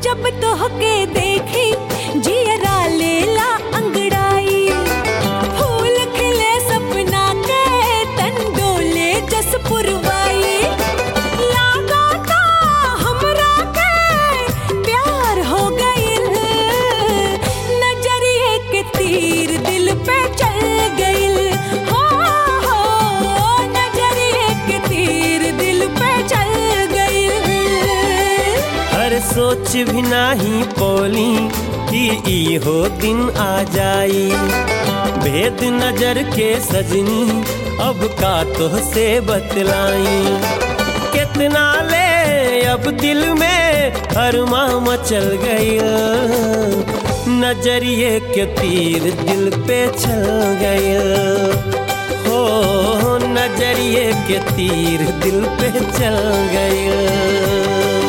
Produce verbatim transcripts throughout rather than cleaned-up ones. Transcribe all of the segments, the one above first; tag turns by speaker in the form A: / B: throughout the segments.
A: जब तोहके देखी जियरा लेला अंगड़ाई, फूल खिले सपना के तन डोले जस पुरवाई, लागा ता हमरा के प्यार हो गइल, नजरिए के तीर दिल पे चल गइल, हो हो नजरिए के तीर दिल पे चल गइल।
B: हर सोच भी नाही पोली कि ई हो दिन आ जाई, भेद नजर के सजनी अब का तो से बतलाई, कितना ले अब दिल में अरमा मचल गई, नजरिए के तीर दिल पे चल गए, हो नजरिए के तीर दिल पे चल गए।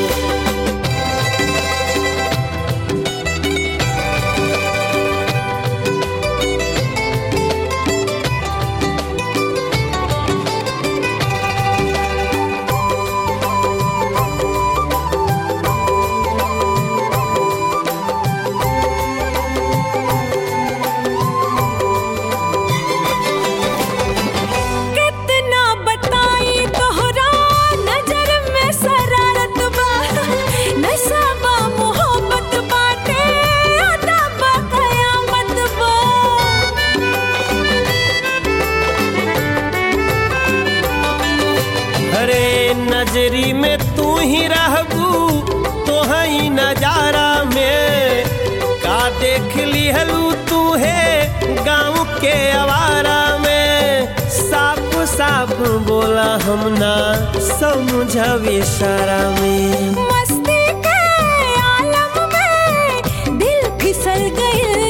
B: नजरी में तू ही रहबू तो ही नजारा में, का देख लिहलू तू है गाँव के आवारा में, साफ साफ बोला हम ना समझब इशारा में,
A: मस्ती के आलम में दिल फिसल गए,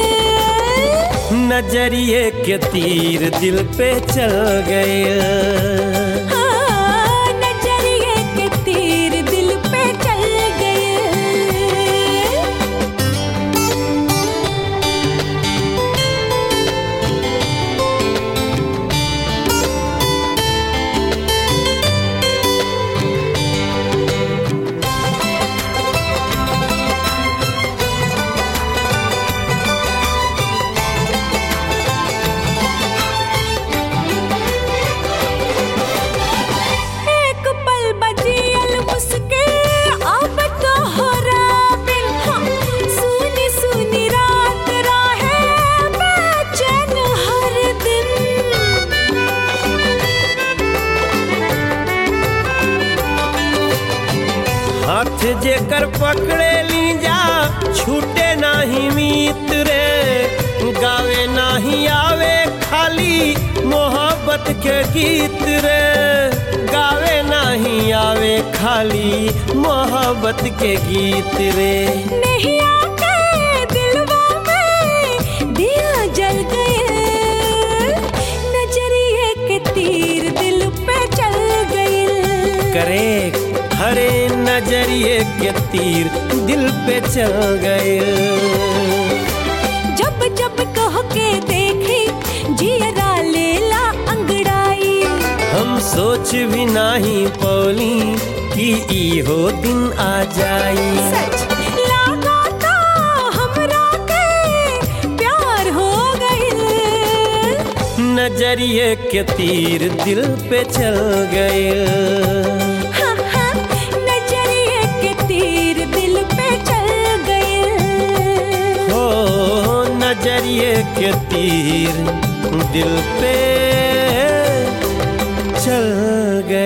B: नजरिए के तीर दिल पे चल गए। हाथ जेकर पकड़े ली जा छूटे नाही मीत रे, गावे नाही आवे खाली मोहब्बत के गीत रे, गावे नहीं आवे खाली मोहब्बत के गीत रे,
A: नहीं आके दिलवा में दिया जल गए, नजरिए के तीर दिल पे चल गए,
B: करे हरे नजरिए के तीर दिल पे चल गए,
A: जब जब तोहके देखी जियरा लेला अंगड़ाई,
B: हम सोच भी नाही पौली कि ई हो दिन आ जाई,
A: सच लागा ता हमरा के प्यार हो गइल,
B: नजरिए के तीर दिल पे चल गए, नजरिए के तीर दिल पे चल गए।